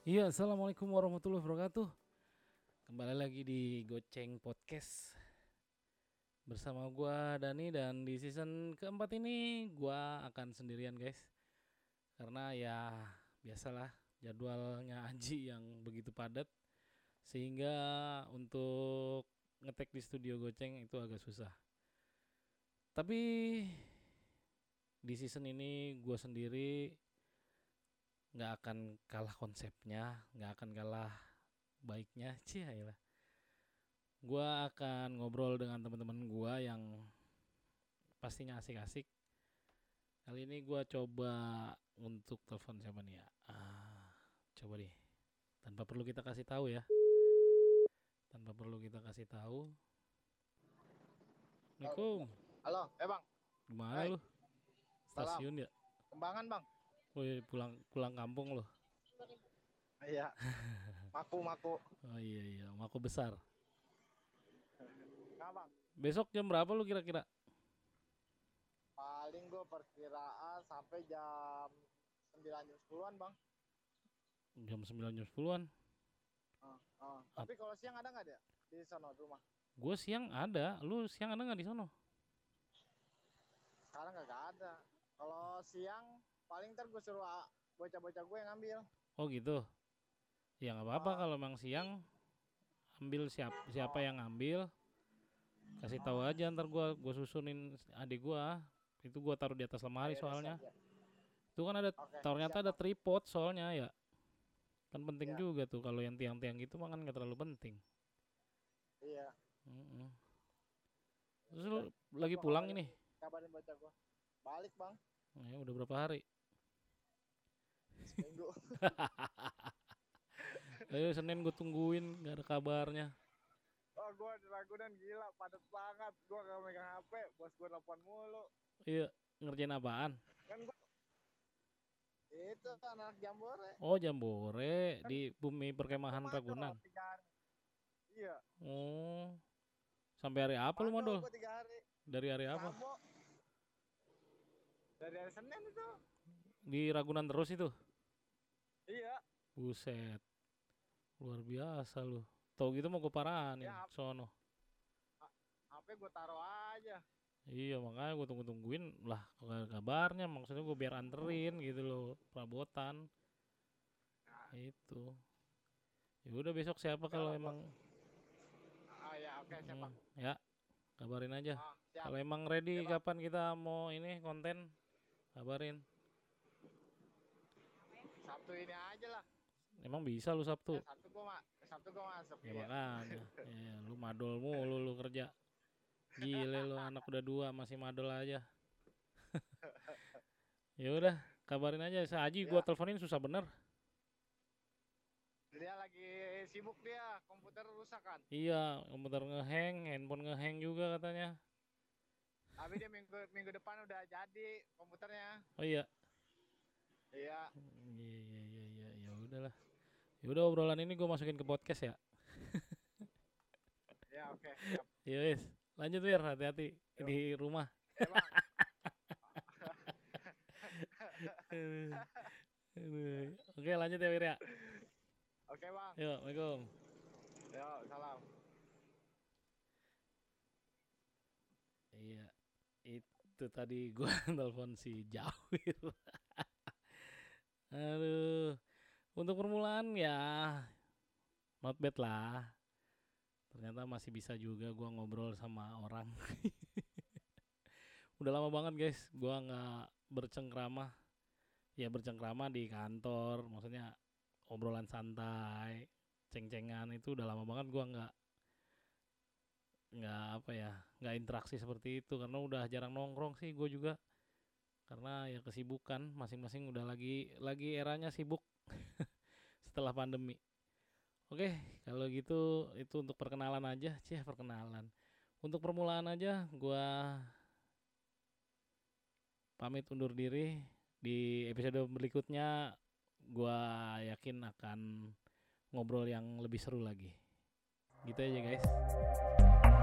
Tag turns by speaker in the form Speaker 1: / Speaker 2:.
Speaker 1: Iya, assalamualaikum warahmatullahi wabarakatuh. Kembali lagi di Goceng Podcast bersama gua Dani, dan di season keempat ini gua akan sendirian guys. Karena ya biasalah jadwalnya Aji yang begitu padat, sehingga untuk ngetek di studio Goceng itu agak susah. Tapi di season ini gua sendiri, nggak akan kalah konsepnya, nggak akan kalah baiknya, lah. Gua akan ngobrol dengan teman-teman gua yang pastinya asik-asik. Kali ini gua coba untuk telepon siapa nih ya? Coba deh. Tanpa perlu kita kasih tahu ya. Tanpa perlu kita kasih tahu. Assalamualaikum.
Speaker 2: Halo, bang.
Speaker 1: Gimana
Speaker 2: Hai,
Speaker 1: lu?
Speaker 2: salam.
Speaker 1: Stasiun ya?
Speaker 2: Kembangan bang.
Speaker 1: Woi, pulang kampung loh.
Speaker 2: Iya, maku.
Speaker 1: Oh iya, aku besar.
Speaker 2: Nah bang,
Speaker 1: Besok jam berapa lu kira-kira?
Speaker 2: paling gue perkiraan sampai jam 9 jam 10-an bang.
Speaker 1: Jam 9 jam 10-an.
Speaker 2: Tapi kalau siang ada nggak dia di sana rumah?
Speaker 1: Gue siang ada. Lu siang ada nggak di sono?
Speaker 2: Sekarang nggak ada. Kalau siang paling ntar gue suruh bocah-bocah gue yang ngambil.
Speaker 1: Oh gitu. Ya nggak apa-apa
Speaker 2: Ah,
Speaker 1: kalau memang siang. Ambil siapa
Speaker 2: oh,
Speaker 1: yang ngambil, kasih tahu aja, ntar gua susunin adik gua. Itu gua taruh di atas lemari
Speaker 2: ya udah siap
Speaker 1: soalnya.
Speaker 2: ya.
Speaker 1: Itu kan ada,
Speaker 2: Oke,
Speaker 1: ternyata
Speaker 2: siap
Speaker 1: ada
Speaker 2: bang.
Speaker 1: tripod soalnya ya. Kan penting
Speaker 2: Iya,
Speaker 1: juga tuh, kalau yang tiang-tiang gitu mah kan nggak terlalu penting.
Speaker 2: iya.
Speaker 1: Mm-mm. Terus lu
Speaker 2: Udah. Ntar
Speaker 1: lagi
Speaker 2: gue
Speaker 1: pulang ini?
Speaker 2: kabarin bocah gue. Balik bang,
Speaker 1: Ya udah berapa hari?
Speaker 2: seminggu.
Speaker 1: Ayo Senin gue tungguin, nggak ada kabarnya.
Speaker 2: Oh, gue di Ragunan gila, padat banget. Gue gak megang HP, bos gue telepon mulu.
Speaker 1: Iya, ngerjain apaan?
Speaker 2: Kan gue itu anak Jambore.
Speaker 1: Oh Jambore
Speaker 2: Kan
Speaker 1: di Bumi
Speaker 2: gue
Speaker 1: Perkemahan
Speaker 2: madol
Speaker 1: Ragunan.
Speaker 2: 3 hari. Iya,
Speaker 1: Oh, sampai hari apa lu
Speaker 2: madol
Speaker 1: modal?
Speaker 2: gue 3 hari.
Speaker 1: Dari hari apa?
Speaker 2: Ngabo. Dari hari Senin itu.
Speaker 1: Di Ragunan terus itu?
Speaker 2: Iya.
Speaker 1: Buset, luar biasa lu. Tau gitu mau gue paranin
Speaker 2: Ya
Speaker 1: sono.
Speaker 2: HP gue taruh aja.
Speaker 1: Iya makanya gue tungguin lah, gak ada kabarnya. Maksudnya gue biar anterin gitu loh, perabotan.
Speaker 2: Nah,
Speaker 1: Itu. Ya udah besok siapa
Speaker 2: oke
Speaker 1: kalau
Speaker 2: lah bos.
Speaker 1: emang.
Speaker 2: Ya oke siap bang.
Speaker 1: Ya kabarin aja.
Speaker 2: Siap.
Speaker 1: Kalau emang ready
Speaker 2: Ya bang.
Speaker 1: kapan kita mau ini konten, kabarin.
Speaker 2: Sabtu ini aja lah.
Speaker 1: Emang bisa lu Sabtu?
Speaker 2: Sabtu gue masuk.
Speaker 1: Ya
Speaker 2: Iya.
Speaker 1: makanya. Ya, lu madol mulu lu kerja. Gile lu, anak udah 2 masih madol aja. Ya udah, kabarin aja. Saji gua
Speaker 2: Ya.
Speaker 1: teleponin susah bener.
Speaker 2: Dia lagi sibuk dia. Komputer rusak kan.
Speaker 1: Iya, komputer ngehang, handphone ngehang juga katanya.
Speaker 2: Tapi dia minggu depan udah jadi komputernya.
Speaker 1: Oh iya.
Speaker 2: Iya.
Speaker 1: Iya, ya udahlah. Ya udah, obrolan ini gue masukin ke podcast ya.
Speaker 2: Ya oke siap.
Speaker 1: Ya wis. Lanjut Wir, hati-hati
Speaker 2: Yuk.
Speaker 1: di rumah.
Speaker 2: Bang.
Speaker 1: Aduh, aduh. Oke, lanjut ya Wir ya.
Speaker 2: Oke bang.
Speaker 1: Yuk, Assalamualaikum.
Speaker 2: Yo, salam.
Speaker 1: Iya, itu tadi gue telepon si Jawir. Aduh, untuk permulaan ya not bad lah. Ternyata masih bisa juga gue ngobrol sama orang. Udah lama banget guys, gue nggak bercengkrama. Ya bercengkrama di kantor, maksudnya obrolan santai, ceng-cengan, itu udah lama banget gue nggak apa ya, nggak interaksi seperti itu karena udah jarang nongkrong sih gue juga, karena ya kesibukan masing-masing udah lagi eranya sibuk setelah pandemi. Oke, kalau gitu itu untuk perkenalan aja, perkenalan. Untuk permulaan aja, gue pamit undur diri. Di episode berikutnya, gue yakin akan ngobrol yang lebih seru lagi. Gitu aja guys.